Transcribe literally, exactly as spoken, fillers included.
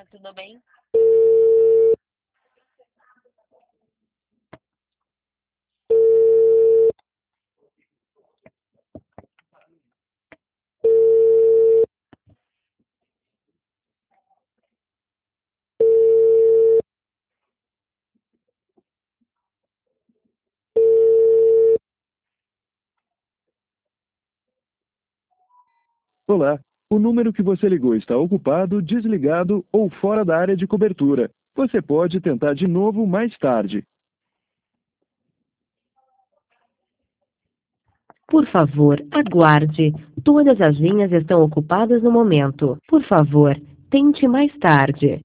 tudo bem? Olá, o número que você ligou está ocupado, desligado ou fora da área de cobertura. Você pode tentar de novo mais tarde. Por favor, aguarde. Todas as linhas estão ocupadas no momento. Por favor, tente mais tarde.